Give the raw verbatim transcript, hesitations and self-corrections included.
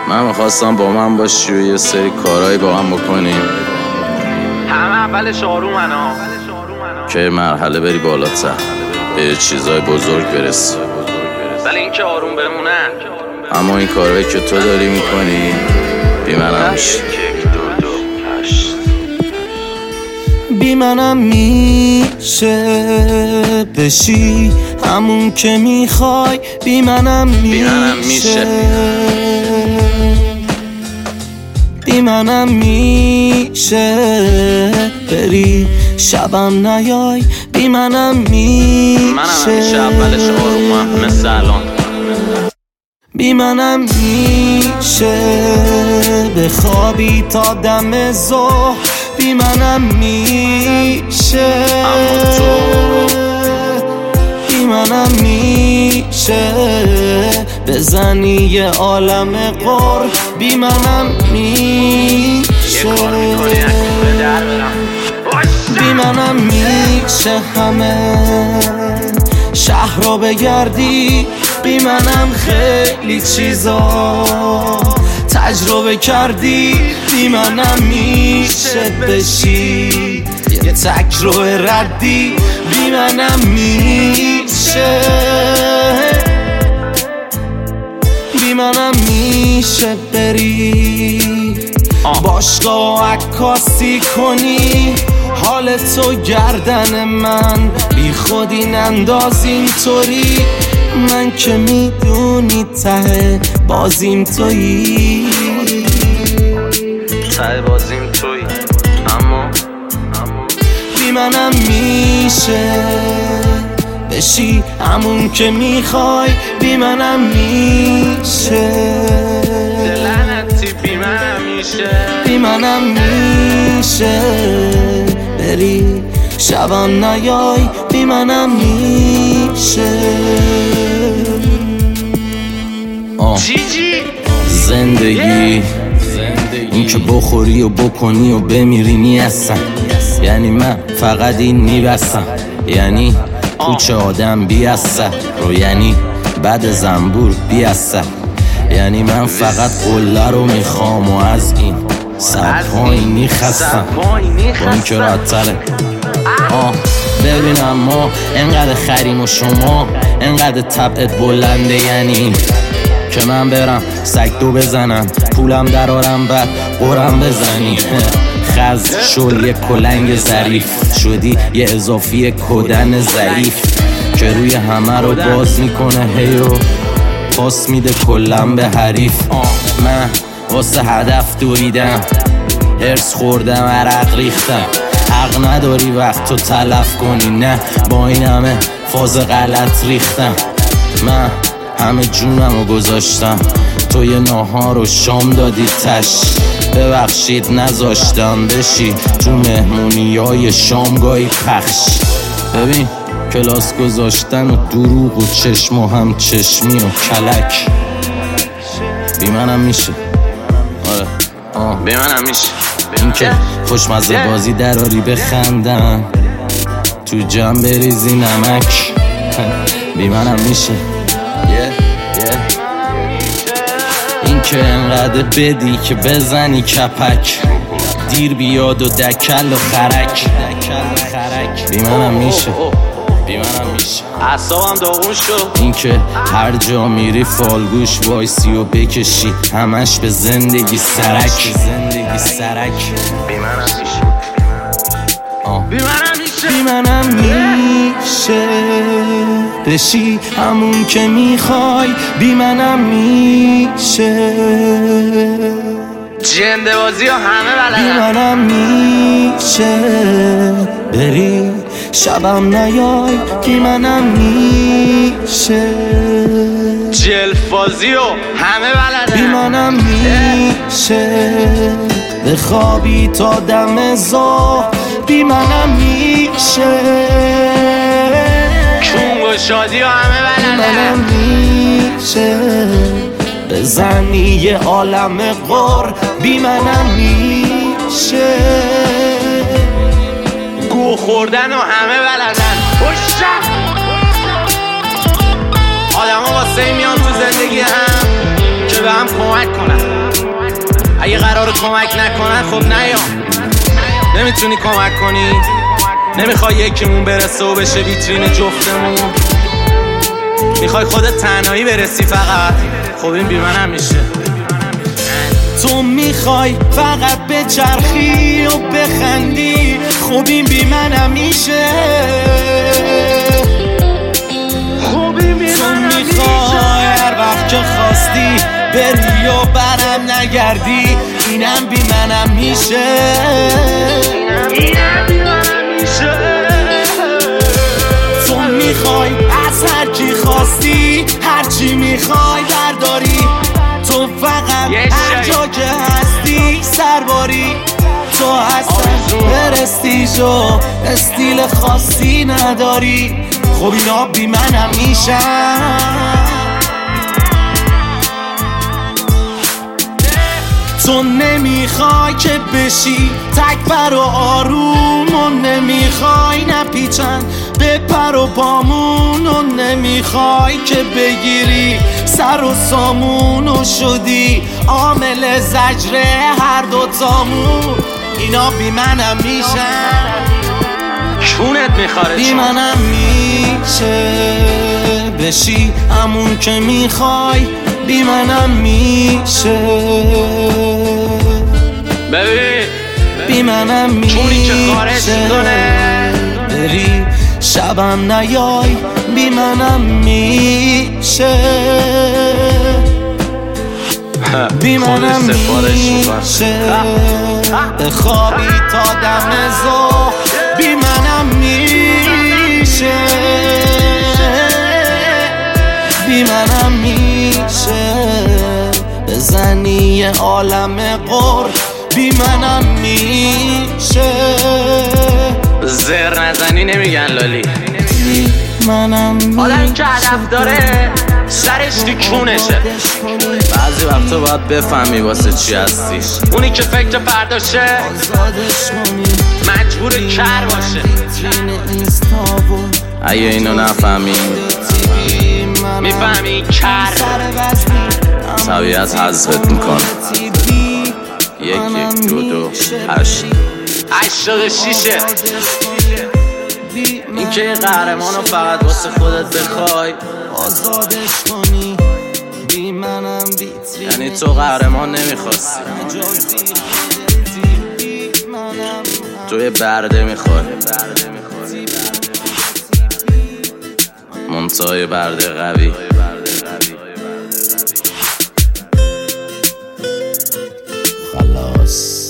من میخواستم با من باشی و یه سری کارهایی با هم بکنیم، همه اولش آرومن ها، که مرحله بری بالاتر، به چیزای بزرگ برسی. ولی این که آروم بمونن. اما این کارهایی که تو داری میکنی بی منم میشه. بی منم میشه بشی همون که میخوای، بی منم میشه بی منم میشه بری شبم نیای، بی منم میشه منم همیشه اولش آرومم مثل الان. بی منم میشه بخوابی تا دم ظهر، بی منم میشه اما تو بی منم میشه بزنی یه عالم قر، بی منم میشه یه کار میکنی نکنه در برم. بی منم میشه همه شهر رو بگردی، بی منم خیلی چیزا تجربه کردی، بی منم میشه بشی یه تک رو ردی، بی منم میشه بی منم میشه بری باشگاه عکاسی کنی، حال تو گردن من بی خودی ننداز اینطوری، من که میدونی ته بازیم تویی، ته بازیم توی. اما بی منم میشه بشی همون که میخوای، بی منم میشه دلنتی بی منم میشه بی منم میشه بری شبم نیای، بی منم میشه چی جی؟ زندگی این که بخوری و بکنی و بمیری نیستم، یعنی من فقط این میبستم، یعنی کوچه آدم بیستم رو، یعنی بعد زنبور بیستم، یعنی من فقط قله رو میخوام و از این سر پایینی خستم با این که راحت‌تره. آه ببینم ما انقدر خریم و شما انقدر طبعت بلنده، یعنی که من برم سگ دو بزنم پولم درارم بعد قرم بزنی، خز شل یه کلنگ ظریف شدی یه اضافی کدن ضعیف که روی همه رو باز میکنه هیو پاس میده کلم به حریف. من واسه هدف دویدم، هرس خوردم، عرق ریختم، حق نداری وقت تو تلف کنی، نه با این همه فاز غلط ریختم، من همه جونم رو گذاشتم تو یه ناهار و شام دادی تش، ببخشید نذاشتم بشی تو مهمونی های شامگاهی پخش. ببین کلاس گذاشتن و دروغ و چشم و هم چشمی و کلک، بی منم میشه. آره آه بی منم میشه این که خوشمزه بازی دراری بخندم تو جمع بریزی نمک، بی منم میشه. این که انقدر بدی که بزنی کپک، دیر بیاد و دکل و خرک، بی منم میشه بی منم میشه. اعصابم داغون شد. این که هر جا میری فالگوش وایسی و بکشی همش به زندگی سرک، زندگی سرک، بی منم میشه بی منم میشه بی منم میشه بشی همون که میخوای، بی منم میشه جنده بازی ها همه بی بلدن. منم میشه بری شبم نیای، بی منم میشه جلفازی ها همه بی بلدن. منم میشه بخوابی تا دم ظهر، بی منم میشه کونگ و شادی ها همه بی بلدن. منم میشه بزنی یه عالم قر، بی منم میشه گو خوردن و همه بلدن. آدم ها واسه میان تو زندگی هم که به هم کمک کنن. اگه قرار کمک نکنن خب نیام. نمیتونی کمک کنی، نمیخوای یکیمون برسه و بشه ویترین جفتمون، میخوای خودت تنهایی برسی فقط. خب این بی منم میشه. تو میخوای فقط بچرخی و بخندی، خب این بی منم میشه. تو میخوای هر وقت که خواستی بری و برم نگردی، اینم بی منم میشه. تو میخوای از هر کی خواستی هرچی میخوای برداری، تو فقط هر جا که هستی سرباری. تو اصلا پرستیژ و استیل خاصی نداری، خب اینا بی منم میشن. تو نمیخوای که بشی تکبر و آروم و نمیخوای نپیچن به پر و پامون و نمیخوای که بگیری سر و سامون و شدی عامل زجر هر دوتامون. اینا بی منم میشن، چونت میخواره بی منم میشه بشی همون که میخوای، بی منم میشه. ببین بی منم میشه چونی که خارج کنه بری شبم نیای، بی منم میشه. بی منم میشه بخوابی تا دم ظهر، بی منم میشه. بی منم میشه بزنی یه عالم قر، بی منم میشه. زر نزنی نمیگن لالی. بی منم میشه. آدمی که هدف داره سرش دیکونشه. بعضی وقتا باید بفهمی واسه چی هستی. اونی که فکر فرداشه مجبور کر باشه. اگه اینو نفهمی میفهمی کر طبیعت حذفت میکنه. یک یک دو دو هشت هشتاد و شیشه. این که قهرمانو فقط واسه خودت بخوای آزادش کنی، بی منم بیتری. یعنی تو قهرمان نمیخواستی، تو یه برده میخوای، منتهای برده قوی. خلاص